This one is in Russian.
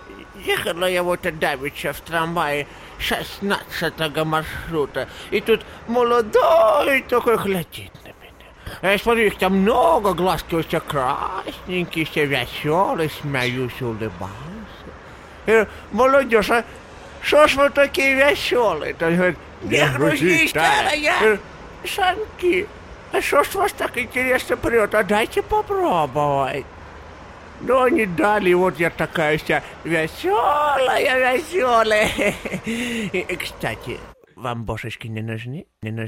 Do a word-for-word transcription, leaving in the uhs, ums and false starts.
Ехала я вот давеча в трамвае шестнадцатого маршрута, и тут молодой такой глядит на меня. А я смотрю, их там много, глазки у тебя красненькие, все веселые, смеюсь, улыбаюсь. И молодежь, а что ж вы такие веселые? Он говорит, не грузись, старая. Санки, а что ж вас так интересно прет? А дайте попробовать. Ну, они дали, вот я такая вся веселая, веселая. И, кстати, вам бошечки не нужны? Не нужны?